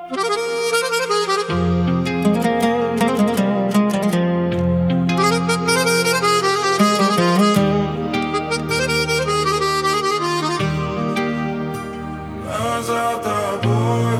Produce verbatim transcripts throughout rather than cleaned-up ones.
За тобой.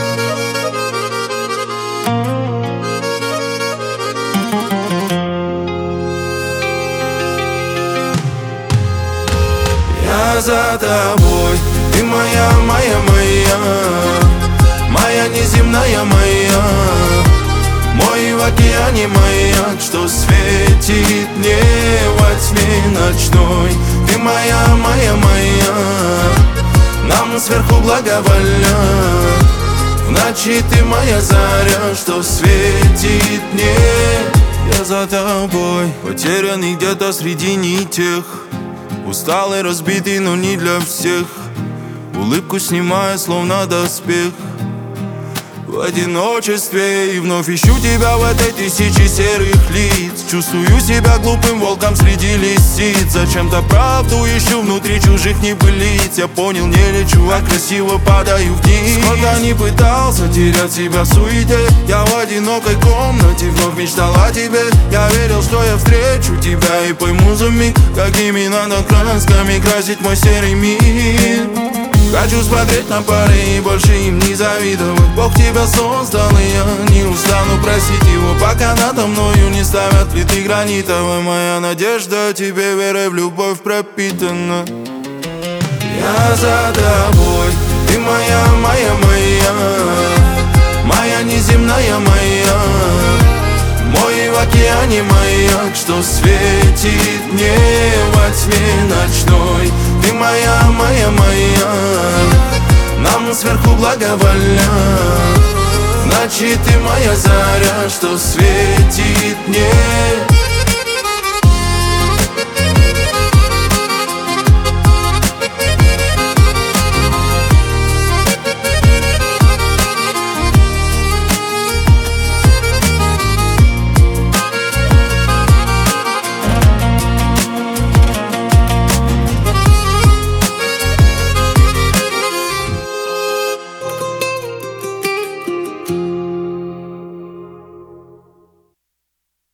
Я за тобой, ты моя, моя, моя, моя неземная моя, мой в океане маяк, что светит мне во тьме ночной. Ты моя, моя, моя, нам сверху благоволя. В ночи ты моя заря, что светит мне. Я за тобой, потерянный где-то среди нитях, усталый, разбитый, но не для всех. Улыбку снимая, словно доспех, в одиночестве. И вновь ищу тебя в этой тысяче серых лиц. Чувствую себя глупым волком среди лисиц. Зачем-то правду ищу внутри чужих небылиц. Я понял, не лечу, а красиво падаю вниз. Сколько не пытался терять себя в суете, я в одинокой комнате вновь мечтал о тебе. Я верил, что я встречу тебя и пойму за миг, какими надо красками красить мой серый мир. Хочу смотреть на пары и больше им не завидовать. Бог тебя создал, и я не устану просить его, пока надо мною не ставят плиты гранитовые. Моя надежда тебе верой в любовь пропитана. Я за тобой, ты моя, моя, моя, моя неземная моя, мой в океане маяк, что светит мне во тьме ночной. Ты моя, моя, моя, нам сверху благоволя. В ночи ты моя заря, что светит мне.